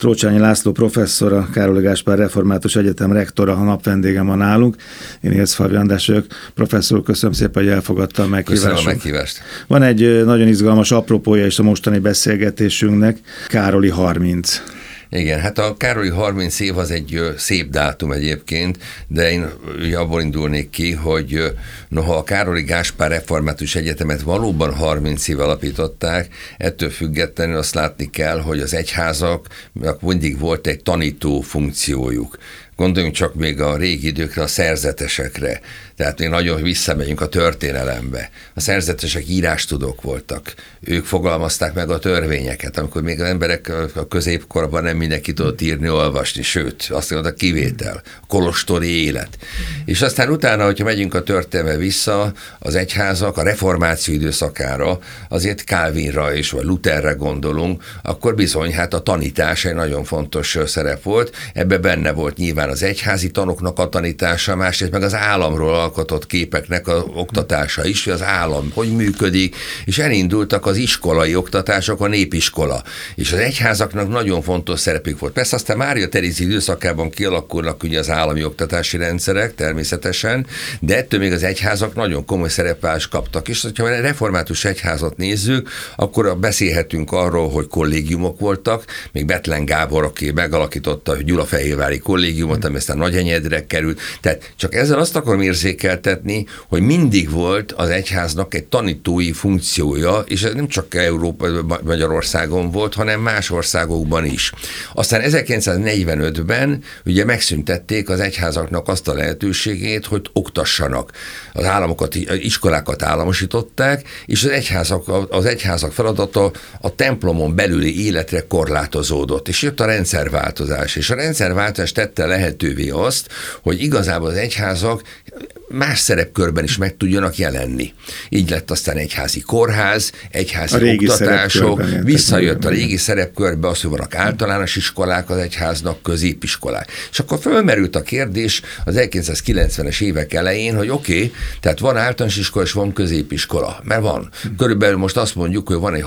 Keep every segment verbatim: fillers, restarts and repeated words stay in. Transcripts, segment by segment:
Trócsányi László professzor, a Károly Gáspár Református Egyetem rektora, a napvendégem van nálunk. Én Ércfalvi András vagyok. Professzor, köszönöm szépen, hogy elfogadta a meghívást. Köszönöm a meghívást. Van egy nagyon izgalmas apropója is a mostani beszélgetésünknek, Károlyi harminc. Igen, hát a Károlyi harminc év az egy szép dátum egyébként, de én abból indulnék ki, hogy noha a Károly Gáspár Református Egyetemet valóban harminc éve alapították, ettől függetlenül azt látni kell, hogy az egyházaknak mindig volt egy tanító funkciójuk. Gondoljunk csak még a régi időkre, a szerzetesekre. Tehát még nagyon visszamegyünk a történelembe. A szerzetesek írástudók voltak. Ők fogalmazták meg a törvényeket, amikor még az emberek a középkorban nem mindenki tudott írni, olvasni, sőt, azt mondta, a kivétel, a kolostori élet. És aztán utána, hogyha megyünk a történelme vissza, az egyházak a reformáció időszakára, azért Calvinra és vagy Lutherre gondolunk, akkor bizony, hát a tanítás egy nagyon fontos szerep volt. Ebbe benne volt nyilván az egyházi tanoknak a tanítása, másrészt meg az államról alkotott képeknek az oktatása is, hogy az állam hogy működik, és elindultak az iskolai oktatások, a népiskola. És az egyházaknak nagyon fontos szerepük volt. Persze aztán Mária Terézia időszakában kialakulnak ugye az állami oktatási rendszerek természetesen, de ettől még az egyházak nagyon komoly szerepvállalást kaptak. És ha a református egyházat nézzük, akkor beszélhetünk arról, hogy kollégiumok voltak, még Bethlen Gábor, aki megalakította a Gyulafehérvári kollégiumot, ami aztán Nagyenyedre került. Tehát csak ezzel azt akarom érzékeltetni, hogy mindig volt az egyháznak egy tanítói funkciója, és ez nem csak Európa, Magyarországon volt, hanem más országokban is. Aztán ezerkilencszáznegyvenötben ugye megszüntették az egyházaknak azt a lehetőségét, hogy oktassanak. Az államokat, az iskolákat államosították, és az egyházak, az egyházak feladata a templomon belüli életre korlátozódott, és jött a rendszerváltozás, és a rendszerváltozás tette lehetővé azt, hogy igazából az egyházak más szerepkörben is meg tudjanak jelenni. Így lett aztán egyházi kórház, egyházi oktatások, visszajött a régi szerepkörbe az, hogy vannak általános iskolák az egyháznak, középiskolák. És akkor fölmerült a kérdés az ezerkilencszázkilencvenes évek elején, hogy oké, okay, tehát van általános iskola és van középiskola, mert van. Körülbelül most azt mondjuk, hogy van egy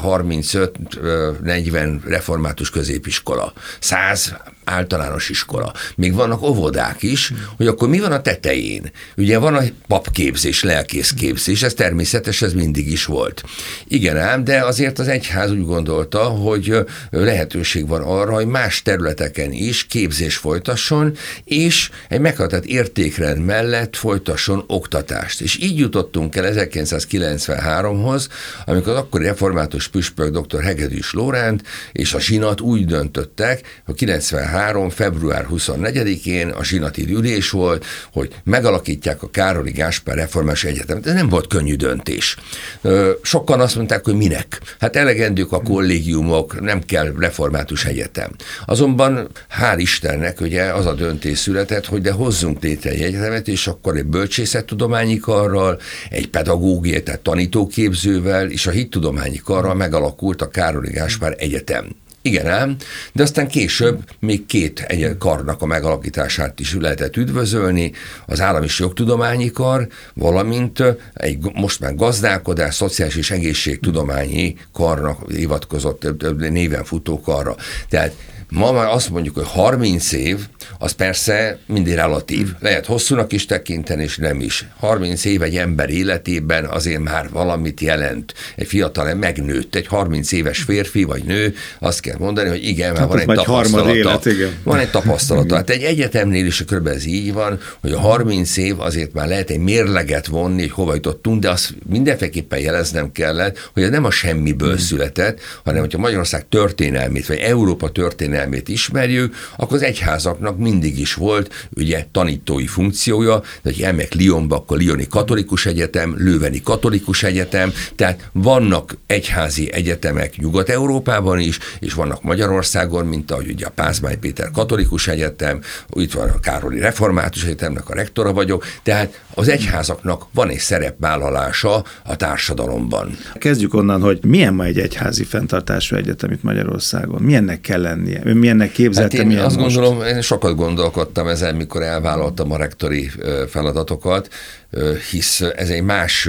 harmincöt-negyven református középiskola, száz általános iskola. Még vannak óvodák is, hogy akkor mi van a tetején? Ugye van a papképzés, lelkészképzés, ez természetes, ez mindig is volt. Igen ám, de azért az egyház úgy gondolta, hogy lehetőség van arra, hogy más területeken is képzés folytasson, és egy meghatározott értékrend mellett folytasson oktatást. És így jutottunk el ezerkilencszázkilencvenháromhoz, amikor az akkori református püspök dr. Hegedűs Lóránt és a zsinat úgy döntöttek, hogy kilencvenhárom. február huszonnegyedikén a zsinati ülés volt, hogy megalakítják a Károly Gáspár Református Egyetemet. Ez nem volt könnyű döntés. Sokan azt mondták, hogy minek? Hát elegendők a kollégiumok, nem kell református egyetem. Azonban hál' Istennek ugye az a döntés született, hogy de hozzunk létre egy egyetemet, és akkor egy bölcsészettudományi karral, egy pedagógiai, tehát tanítóképzővel, és a hittudományi karral megalakult a Károly Gáspár Egyetem. Igen ám, de aztán később még két egy karnak a megalakítását is lehetett üdvözölni, az állami és jogtudományi kar, valamint egy most már gazdálkodás, szociális és egészségtudományi karnak hivatkozott néven futó karra. Tehát ma már azt mondjuk, hogy harminc év, az persze mindig relatív. Lehet hosszúnak is tekinteni, és nem is. harminc év egy ember életében azért már valamit jelent. Egy fiatal megnőtt, egy harminc éves férfi vagy nő, azt kell mondani, hogy igen, már hát van egy tapasztalata. Élet, igen. Van egy tapasztalata. Hát egy egyetemnél is körülbelül ez így van, hogy a harminc év azért már lehet egy mérleget vonni, hogy hova jutottunk, de azt mindenféleképpen jeleznem kellett, hogy ez nem a semmiből hmm. született, hanem hogyha Magyarország történelmét, vagy Európa történelmét ismerjük, akkor az egyházaknak mindig is volt ugye tanítói funkciója, de hogy elmegyek Lyonba, akkor Lyoni Katolikus Egyetem, Lőveni Katolikus Egyetem, tehát vannak egyházi egyetemek Nyugat-Európában is, és vannak Magyarországon, mint ahogy ugye a Pázmány Péter Katolikus Egyetem, itt van a Károlyi Református Egyetemnek a rektora vagyok, tehát az egyházaknak van egy szerepvállalása a társadalomban. Kezdjük onnan, hogy milyen ma egy egyházi fenntartású egyetem itt Magyarországon? Milyennek kell lennie? Milyennek képzelte? Hát én azt most? gondolom, én sokat gondolkodtam ezen, mikor elvállaltam a rektori feladatokat. hisz ez egy más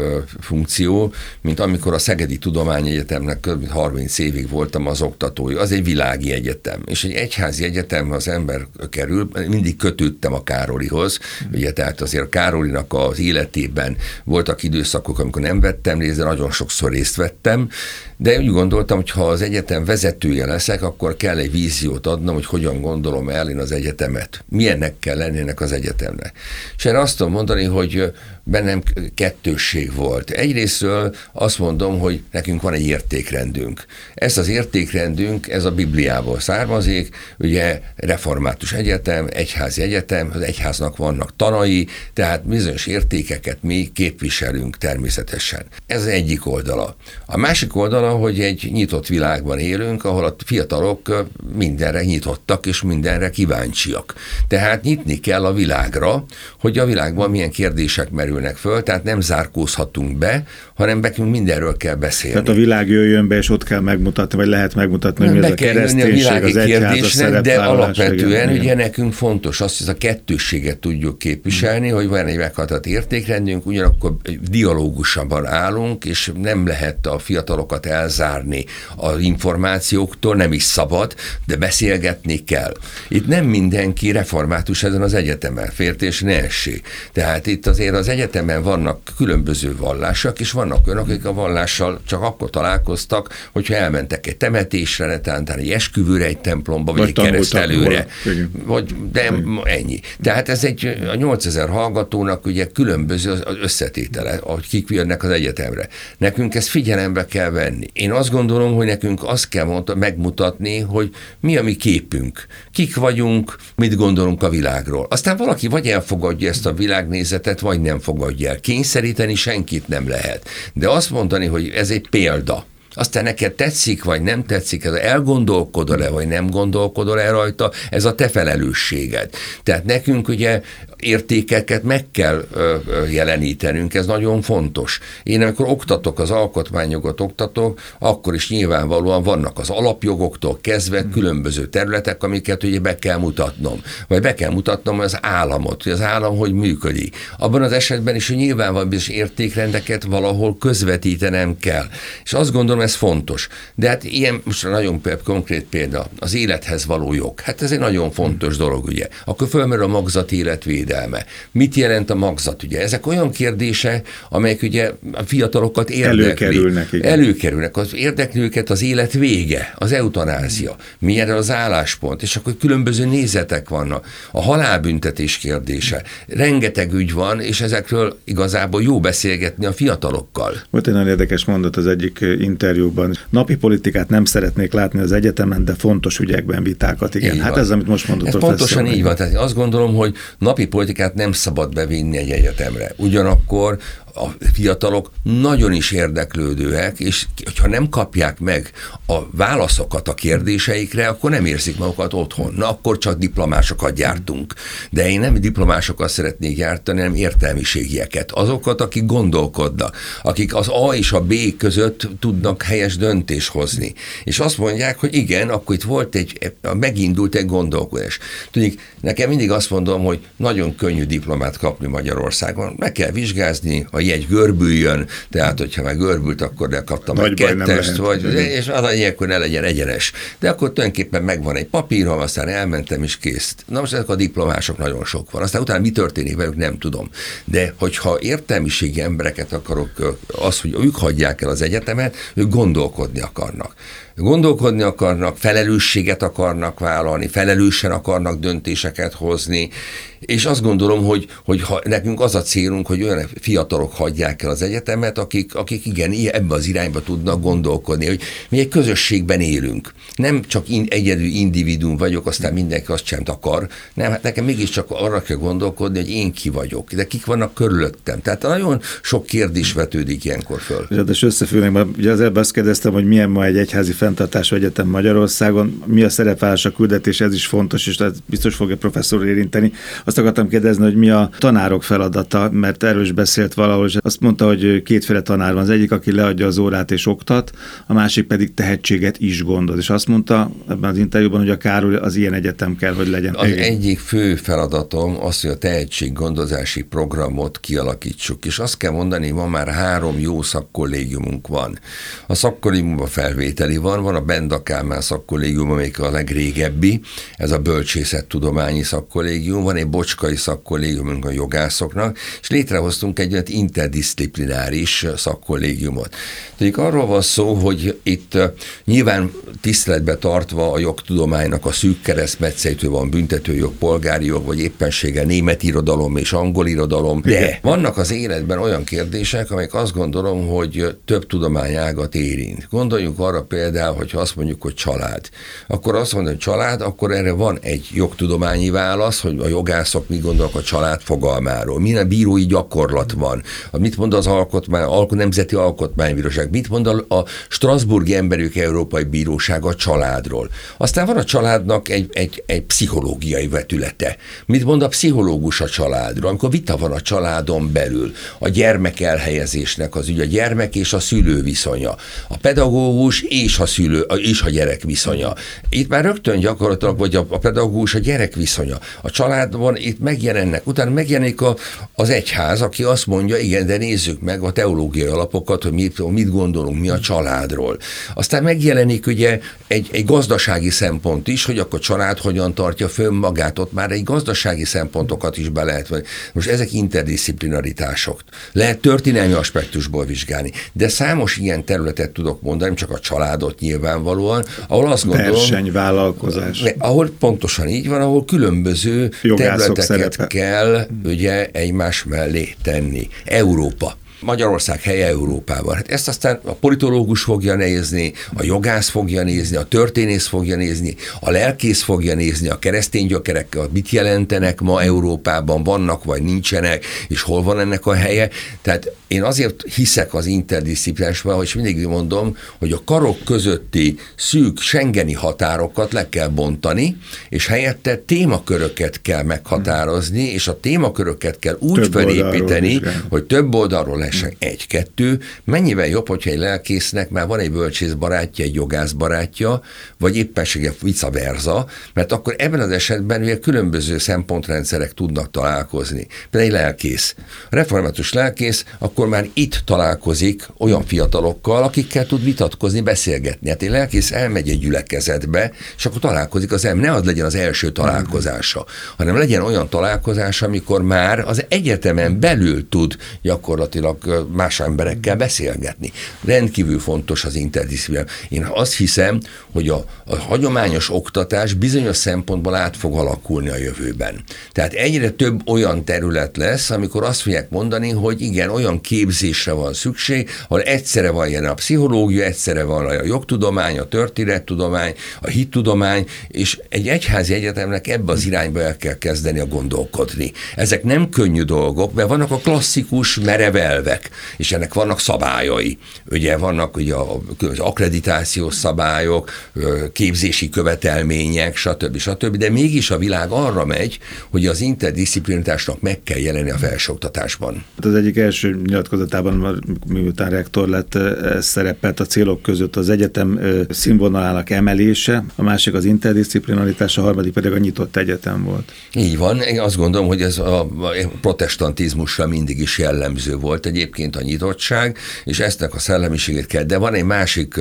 funkció, mint amikor a Szegedi Tudományegyetemnek kb. harminc évig voltam az oktatója. Az egy világi egyetem, és egy egyházi egyetemben az ember kerül, mindig kötődtem a Károlihoz, ugye, tehát azért Károlinak az életében voltak időszakok, amikor nem vettem részt, de nagyon sokszor részt vettem, de úgy gondoltam, hogy ha az egyetem vezetője leszek, akkor kell egy víziót adnom, hogy hogyan gondolom el én az egyetemet. Milyennek kell lennének az egyetemnek. És erre azt tudom mondani, hogy bennem kettősség volt. Egyrésztről azt mondom, hogy nekünk van egy értékrendünk. Ez az értékrendünk, ez a Bibliából származik, ugye református egyetem, egyházi egyetem, az egyháznak vannak tanai, tehát bizonyos értékeket mi képviselünk természetesen. Ez az egyik oldala. A másik oldala, hogy egy nyitott világban élünk, ahol a fiatalok mindenre nyitottak, és mindenre kíváncsiak. Tehát nyitni kell a világra, hogy a világban milyen kérdések merülnek föl, tehát nem zárkózhatunk be, hanem nekünk mindenről kell beszélni. Tehát a világ jöjjön be, és ott kell megmutatni, vagy lehet megmutatni, hogy mi ez a kereszténység, az egyház, a szerepvállalás. De alapvetően ugye nekünk fontos azt, hogy a kettősséget tudjuk képviselni, hmm. hogy van egy meghatározott értékrendünk, ugyanakkor dialógusabban állunk, és nem lehet a fiatalokat elzárni az információktól, nem is szabad, de beszélgetni kell. Itt nem mindenki református ezen az egyetemen, féltés ne essék. Tehát itt azért az egyetemen vannak különböző vallások, és vannak olyanok, akik a vallással csak akkor találkoztak, hogyha elmentek egy temetésre, netán egy esküvőre, egy templomba, vagy, vagy egy keresztelőre. Vagy, de ennyi. Tehát ez egy, a nyolcezer hallgatónak ugye különböző az összetétele, hogy kik jönnek az egyetemre. Nekünk ezt figyelembe kell venni. Én azt gondolom, hogy nekünk azt kell mondta, megmutatni, hogy mi a mi képünk, kik vagyunk, mit gondolunk a világról. Aztán valaki vagy elfogadja ezt a világnézetet, vagy nem fogadja el. Kényszeríteni senkit nem lehet. De azt mondani, hogy ez egy példa, aztán neked tetszik, vagy nem tetszik, ez elgondolkodol-e, vagy nem gondolkodol-e rajta, ez a te felelősséged. Tehát nekünk ugye értékeket meg kell ö, ö, jelenítenünk, ez nagyon fontos. Én amikor oktatok, az alkotmányjogot oktatok, akkor is nyilvánvalóan vannak az alapjogoktól kezdve különböző területek, amiket ugye be kell mutatnom. Vagy be kell mutatnom az államot, hogy az állam hogy működik. Abban az esetben is, hogy nyilvánvalóan bizonyos értékrendeket valahol közvetítenem kell. És azt gondolom, ez fontos. De hát ilyen, most nagyon konkrét példa, az élethez való jog. Hát ez egy nagyon fontos dolog, ugye. Akkor fölmerül a magzat életvédelme. Mit jelent a magzat, ugye? Ezek olyan kérdések, amelyek ugye a fiatalokat érdekli. Előkerülnek, igen. Előkerülnek. Az érdekli őket az élet vége, az eutanázia. Milyen az álláspont, és akkor különböző nézetek vannak. A halálbüntetés kérdése. Rengeteg ügy van, és ezekről igazából jó beszélgetni a fiatalokkal. Volt egy nagyon érdekes mondat az egyik interjúban. Napi politikát nem szeretnék látni az egyetemen, de fontos ügyekben vitákat. Igen, így hát van. Ez, amit most mondott ez professzor. Pontosan így van. Tehát azt gondolom, hogy napi politikát nem szabad bevinni egy egyetemre. Ugyanakkor a fiatalok nagyon is érdeklődőek, és ha nem kapják meg a válaszokat a kérdéseikre, akkor nem érzik magukat otthon. Na, akkor csak diplomásokat gyártunk. De én nem diplomásokat szeretnék gyártani, hanem értelmiségieket. Azokat, akik gondolkodnak, akik az A és a B között tudnak helyes döntést hozni. És azt mondják, hogy igen, akkor itt volt egy, megindult egy gondolkodás. Tudjuk, nekem mindig azt mondom, hogy nagyon könnyű diplomát kapni Magyarországon. Meg kell vizsgázni, a jegy görbüljön, tehát hogyha meg görbült, akkor de kaptam egy kettest, vagy, és az a ilyenkor ne legyen egyenes. De akkor tulajdonképpen megvan egy papírom, aztán elmentem és kész. Na most ezek a diplomások nagyon sok van. Aztán utána mi történik velük, nem tudom. De hogyha értelmiségi embereket akarok, az, hogy ők hagyják el az egyetemet, ők gondolkodni akarnak. Gondolkodni akarnak, felelősséget akarnak vállalni, felelősen akarnak döntéseket hozni, és azt gondolom, hogy, hogy ha nekünk az a célunk, hogy olyan fiatalok hagyják el az egyetemet, akik, akik igen, ebbe az irányba tudnak gondolkodni, hogy mi egy közösségben élünk. Nem csak in, egyedül individuum vagyok, aztán mindenki azt sem akar, nem, hát nekem mégiscsak arra kell gondolkodni, hogy én ki vagyok, de kik vannak körülöttem. Tehát nagyon sok kérdés vetődik ilyenkor föl. És összefüggnek, mert ugye az előbb azt kérdeztem, hogy milyen ma egy egyházi fel fenntartású egyetem Magyarországon. Mi a szerepvállás, a küldetés, ez is fontos, és ez biztos fogja professzor érinteni. Azt akartam kérdezni, hogy mi a tanárok feladata, mert erről is beszélt valahol, és azt mondta, hogy kétféle tanár van. Az egyik, aki leadja az órát és oktat, a másik pedig tehetséget is gondoz. És azt mondta ebben az interjúban, hogy a Károly az ilyen egyetem kell, hogy legyen. Az Igen. egyik fő feladatom az, hogy a tehetséggondozási programot kialakítsuk. És azt kell mondani, ma már három jó szakkollégiumunk van. A szakkollégiumban felvételi van, van a Benda Kálmán szakkollégium, amelyik a legrégebbi, ez a bölcsészettudományi szakkollégium, van egy bocskai szakkollégiumunk a jogászoknak, és létrehoztunk egy olyan interdisziplináris szakkollégiumot. Tehát arról van szó, hogy itt nyilván tiszteletbe tartva a jogtudománynak a szűk keresztmetszetől van büntetőjog, polgári jog, vagy éppenséggel német irodalom és angol irodalom, de vannak az életben olyan kérdések, amelyek azt gondolom, hogy több tudományágat érint. Gondoljunk arra például, hogyha azt mondjuk, hogy család. Akkor azt mondom, hogy család, akkor erre van egy jogtudományi válasz, hogy a jogászok mit gondolnak a család fogalmáról. Milyen bírói gyakorlat van. Mit mond az alkotmány, alko, Nemzeti Alkotmánybíróság, mit mond a, a Strasbourgi Emberjogi Európai Bíróság a családról. Aztán van a családnak egy, egy, egy pszichológiai vetülete. Mit mond a pszichológus a családról, amikor vita van a családon belül. A gyermek elhelyezésnek az ügy, a gyermek és a szülő viszonya. A pedagógus és a szülő, és a gyerek viszonya. Itt már rögtön gyakorlatilag, vagy a, a pedagógus, a gyerek viszonya. A családban itt megjelennek, utána megjelenik a, az egyház, aki azt mondja, igen, de nézzük meg a teológiai alapokat, hogy mit, mit gondolunk mi a családról. Aztán megjelenik ugye egy, egy gazdasági szempont is, hogy akkor a család hogyan tartja fönn magát, ott már egy gazdasági szempontokat is be lehet venni. Most ezek interdisziplinaritások. Lehet történelmi aspektusból vizsgálni, de számos ilyen területet tudok mondani, csak a családot nyilvánvalóan, ahol azt gondolom... Versenyvállalkozás. Ahol pontosan így van, ahol különböző jogászok területeket szerepe. Kell ugye egymás mellé tenni. Európa. Magyarország helye Európában. Hát ezt aztán a politológus fogja nézni, a jogász fogja nézni, a történész fogja nézni, a lelkész fogja nézni, a keresztény gyökerek mit jelentenek ma Európában, vannak vagy nincsenek, és hol van ennek a helye. Tehát én azért hiszek az interdisziplínásban, hogy mindig mondom, hogy a karok közötti szűk schengeni határokat le kell bontani, és helyette témaköröket kell meghatározni, és a témaköröket kell úgy több felépíteni, hogy több oldalról lehessen egy-kettő. Mennyivel jobb, hogyha egy lelkésznek már van egy bölcsész barátja, egy jogász barátja, vagy éppenséggel vice versa, mert akkor ebben az esetben ugye különböző szempontrendszerek tudnak találkozni. Például egy lelkész. A református lelkész akkor már itt találkozik olyan fiatalokkal, akikkel tud vitatkozni, beszélgetni. Hát egy lelkész elmegy egy gyülekezetbe, és akkor találkozik az ember. Ne az legyen az első találkozása, hanem legyen olyan találkozás, amikor már az egyetemen belül tud gyakorlatilag más emberekkel beszélgetni. Rendkívül fontos az interdisziplina. Én azt hiszem, hogy a, a hagyományos oktatás bizonyos szempontból át fog alakulni a jövőben. Tehát egyre több olyan terület lesz, amikor azt fogják mondani, hogy igen, olyan képzésre van szükség, ahol egyszerre van jelen a pszichológia, egyszerre van a jogtudomány, a történettudomány, a hittudomány, és egy egyházi egyetemnek ebbe az irányba el kell kezdeni a gondolkodni. Ezek nem könnyű dolgok, mert vannak a klasszikus merevelvek, és ennek vannak szabályai. Ugye vannak ugye az akkreditációs szabályok, képzési követelmények, stb. stb. De mégis a világ arra megy, hogy az interdisziplinaritásnak meg kell jelenni a felsőoktatásban. Az egyik első nyilatkozatában, miután rektor lett, szerepelt a célok között az egyetem színvonalának emelése, a másik az interdisziplinaritás, a harmadik pedig a nyitott egyetem volt. Így van, én azt gondolom, hogy ez a protestantizmusra mindig is jellemző volt egyébként a nyitottság, és eztnek a szellemiségét kell, de van egy másik,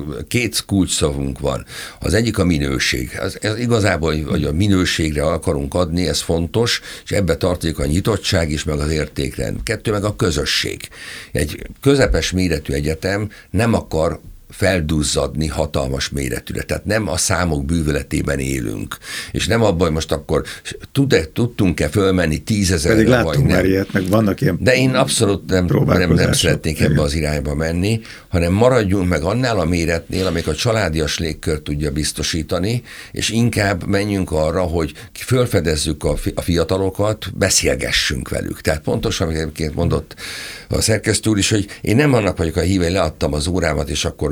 két kulcsszavunk van. Az egyik a minőség. Ez, ez igazából, hogy a minőségre akarunk adni, ez fontos, és ebbe tartozik a nyitottság is, meg az értékrend. Kettő meg a közösség. Egy közepes méretű egyetem nem akar felduzzadni hatalmas méretűre. Tehát nem a számok bűvöletében élünk. És nem abban, hogy most akkor tud-e, tudtunk-e fölmenni tízezerre, pedig láttunk már ilyet, meg vannak ilyen de én abszolút nem, nem, nem szeretnék ebbe az irányba menni, hanem maradjunk meg annál a méretnél, amelyik a családias légkört tudja biztosítani, és inkább menjünk arra, hogy fölfedezzük a fiatalokat, beszélgessünk velük. Tehát pontosan, amit mondott a szerkesztő úr is, hogy én nem annak vagyok a híve, leadtam az órámat, és akkor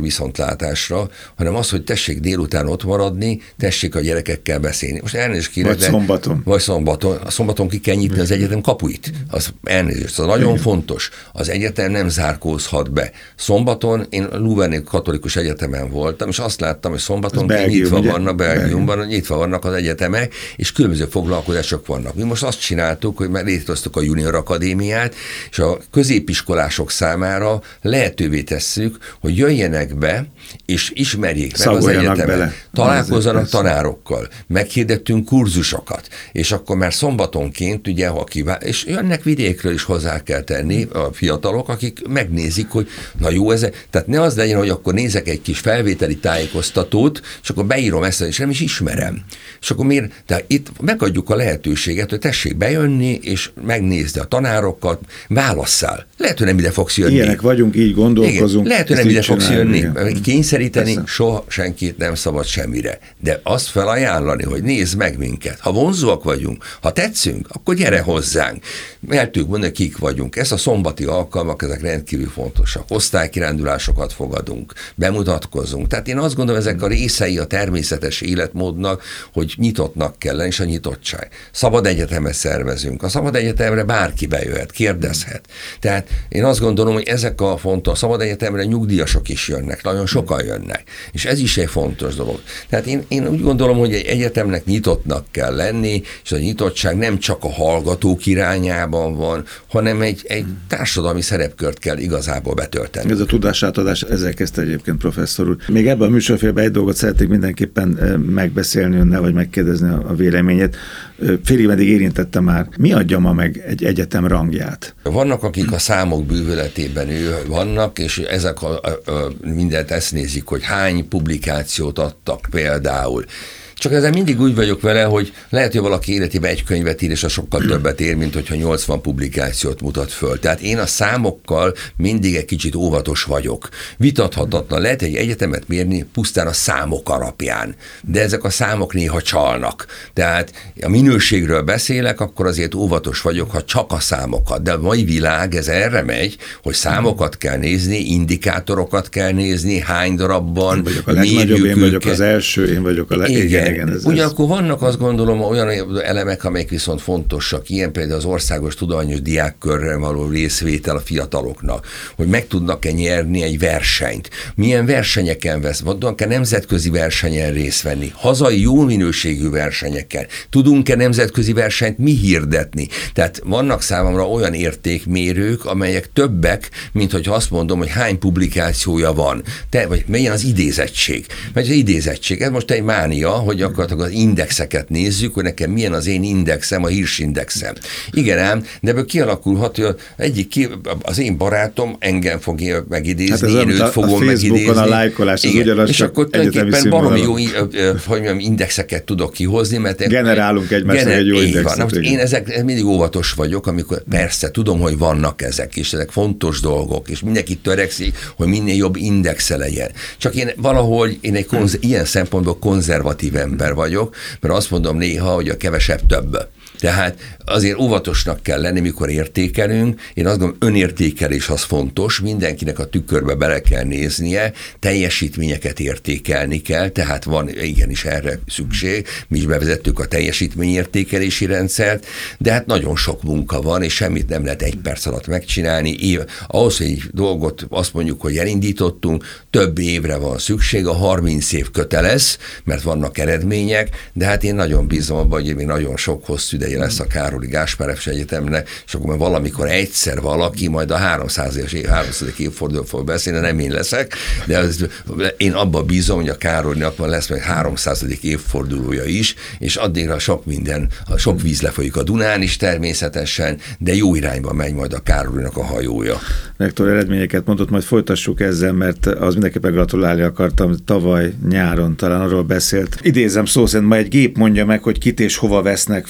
viszontlátásra, hanem az, hogy tessék délután ott maradni, tessék a gyerekekkel beszélni. Most elnézést kérek, vagy szombaton. Vagy szombaton. A szombaton ki kell nyitni az egyetem kapuit. Az elnézést. Az nagyon igen. fontos. Az egyetem nem zárkózhat be. Szombaton én Louvain katolikus egyetemen voltam, és azt láttam, hogy szombaton Belgium, nyitva ugye? vannak, Belgiumban Belgium. nyitva vannak az egyetemek, és különböző foglalkozások vannak. Mi most azt csináltuk, hogy már létrehoztuk a Junior Akadémiát, és a középiskolások számára lehetővé tesszük, hogy jöjjenek be, és ismerjék meg az egyetemet. Bele. Találkozzanak tanárokkal, meghirdettünk kurzusokat, és akkor már szombatonként, ugye, ha kivál, és jönnek vidékről is hozzá kell tenni a fiatalok, akik megnézik, hogy na jó ez, tehát ne az legyen, hogy akkor nézek egy kis felvételi tájékoztatót, és akkor beírom ezt, és nem is ismerem. És akkor miért? De itt megadjuk a lehetőséget, hogy tessék bejönni, és megnézni a tanárokat, válasszál. Lehet, hogy nem ide fogsz jönni. Ilyenek vagyunk, így gondolkozunk. Igen. Lehet, hogy nem ide fogsz jönni. Igen. Kényszeríteni Persze. soha senkit nem szabad semmire. De azt felajánlani, hogy nézd meg minket. Ha vonzóak vagyunk, ha tetszünk, akkor gyere hozzánk. Mert tudjuk mondani, kik vagyunk. Ez a szombati alkalmak, ezek rendkívül fontosak. Osztálykirándulásokat fogadunk, bemutatkozunk. Tehát én azt gondolom, ezek a részei a természetes életmódnak, hogy nyitottnak kell lenni, és a nyitottság. Szabad egyetemet szervezünk. A szabad egyetemre bárki bejöhet, kérdezhet. Tehát én azt gondolom, hogy ezek a fontos, a szabad egyetemre nyugdíjasok is jönnek, nagyon sokan jönnek. És ez is egy fontos dolog. Tehát én, én úgy gondolom, hogy egy egyetemnek nyitottnak kell lenni, és a nyitottság nem csak a hallgatók irányában van, hanem egy, egy társadalmi szerepkört kell igazából betölteni. Ez a tudásátadás, ezzel kezdte egyébként professzor úr. Még ebben a műsorfélben egy dolgot szeretnék mindenképpen megbeszélni önnel, vagy megkérdezni a véleményét. Félig meddig érintette már. Mi adja ma meg egy egyetem rangját? Vannak, akik a számok bűvöletében ő vannak, és ezek a, a, a, mindent ezt nézik, hogy hány publikációt adtak például. Csak ezzel mindig úgy vagyok vele, hogy lehet, hogy valaki életében egy könyvet ír, és az sokkal többet ér, mint hogyha nyolcvan publikációt mutat föl. Tehát én a számokkal mindig egy kicsit óvatos vagyok. Vitathatatlan, lehet egy egyetemet mérni pusztán a számok alapján, de ezek a számok néha csalnak. Tehát a minőségről beszélek, akkor azért óvatos vagyok, ha csak a számokat. De a mai világ ez erre megy, hogy számokat kell nézni, indikátorokat kell nézni, hány darabban. Én vagyok a legnagyobb, én vagyok az első, én vagyok a legnagyobb. Igen, ez ugyanakkor vannak azt gondolom olyan elemek, amelyek viszont fontosak, ilyen például az országos tudományos diákkörrel való részvétel a fiataloknak, hogy meg tudnak-e nyerni egy versenyt, milyen versenyeken vesz, tudnak-e nemzetközi versenyen részt venni, hazai jó minőségű versenyeken, tudunk-e nemzetközi versenyt mi hirdetni. Tehát vannak számomra olyan értékmérők, amelyek többek, mint hogyha azt mondom, hogy hány publikációja van, te, vagy milyen az idézettség. Mert az idézettség, ez most egy mánia, hogy gyakorlatilag az indexeket nézzük, hogy nekem milyen az én indexem, a hírsindexem. Igen ám, de ebből kialakulhat, hogy egyik, az én barátom engem fogja megidézni, hát én őt fogom megidézni. A lájkolás, az ugyanaz, és akkor tulajdonképpen baromi jó hogy mondjam, indexeket tudok kihozni, mert generálunk egymásnak gener- egy jó indexet. Na, most én ezek mindig óvatos vagyok, amikor persze tudom, hogy vannak ezek, és ezek fontos dolgok, és mindenki törekszik, hogy minél jobb indexe legyen. Csak én valahogy én egy konz- ilyen szempontból konzervatív ember vagyok, mert azt mondom néha, hogy a kevesebb több. Tehát azért óvatosnak kell lenni, mikor értékelünk. Én azt gondolom, önértékelés az fontos, mindenkinek a tükörbe bele kell néznie, teljesítményeket értékelni kell, tehát van igenis erre szükség. Mi is bevezettük a teljesítményértékelési rendszert, de hát nagyon sok munka van, és semmit nem lehet egy perc alatt megcsinálni. Év, ahhoz, hogy egy dolgot azt mondjuk, hogy elindítottunk, több évre van szükség, a harminc év kötelez, mert vannak eredmények, de hát én nagyon bízom abban, hogy még nagyon sok hosszú ideje lesz a Károly Gáspár Efes Egyetemnek, és akkor valamikor egyszer valaki majd a háromszázadik évfordulóról fog beszélni, nem én leszek, de az, én abban bízom, hogy a Károlynak van lesz meg háromszázadik évfordulója is, és addigra sok minden, sok víz lefolyik a Dunán is természetesen, de jó irányba megy majd a Károlynak a hajója. Rektor eredményeket mondott, majd folytassuk ezzel, mert az mindenképpen gratulálni akartam, tavaly nyáron talán arról beszélt. Idézem szó szerint, ma egy gép mondja meg, hogy kit és hova vesznek föl, én azt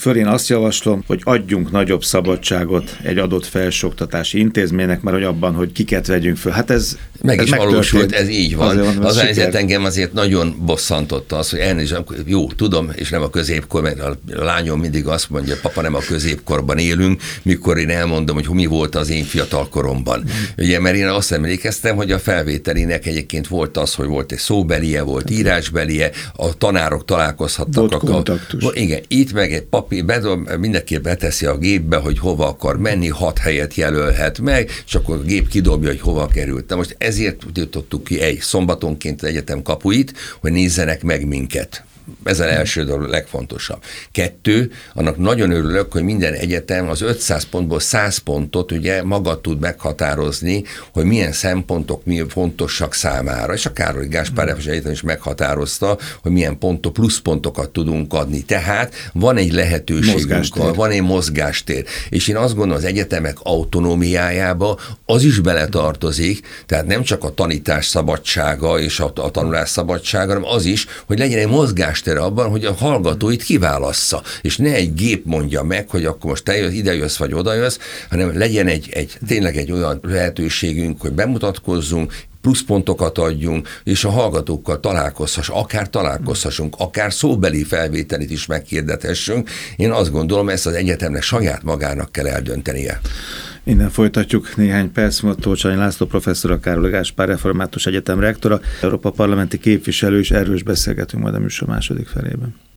javaslom, hogy adjunk nagyobb szabadságot egy adott felsőoktatási intézménynek, mert hogy abban, hogy kiket vegyünk föl. Hát ez meg ez is valósult, ez így van. Mondom, az helyzet engem azért nagyon bosszantotta az, hogy elnézést, jó, tudom, és nem a középkor, mert a lányom mindig azt mondja, papa, nem a középkorban élünk, mikor én elmondom, hogy mi volt az én fiatal koromban. Mm. Ugye, mert én azt emlékeztem, hogy a felvételinek egyébként volt az, hogy volt egy szóbelie, volt írásbelie, a tanárok találkozhattak. Volt a, a, igen, itt meg egy papír, bedob, mindenki beteszi a gépbe, hogy hova akar menni, hat helyet jelölhet meg, és akkor a gép kidobja, hogy hova került. Na most ezért jutottuk ki egy szombatonként az egyetem kapuit, hogy nézzenek meg minket. Ez az első dolog, legfontosabb. Kettő, annak nagyon örülök, hogy minden egyetem az ötszáz pontból száz pontot ugye maga tud meghatározni, hogy milyen szempontok milyen fontosak számára. És a Károly Gáspár Refes Egyetem is meghatározta, hogy milyen pontok, pluszpontokat tudunk adni. Tehát van egy lehetőségünk, mozgástér. Van egy mozgástér. És én azt gondolom, az egyetemek autonómiájába az is beletartozik, tehát nem csak a tanítás szabadsága és a, a tanulás szabadsága, hanem az is, hogy legyen egy mozgástér abban, hogy a hallgatóit kiválassza, és ne egy gép mondja meg, hogy akkor most te jössz, ide jössz, vagy oda jössz, hanem legyen egy, egy, tényleg egy olyan lehetőségünk, hogy bemutatkozzunk, pluszpontokat adjunk, és a hallgatókkal találkozhass, akár találkozhassunk, akár szóbeli felvételit is meghirdethessünk. Én azt gondolom, ezt az egyetemnek saját magának kell eldöntenie. Innen folytatjuk néhány perc múlva. Tolcsányi László professzor, a Károly Gáspár Református Egyetem rektora, Európa parlamenti képviselő, és erről is beszélgetünk majd a műsor második felében.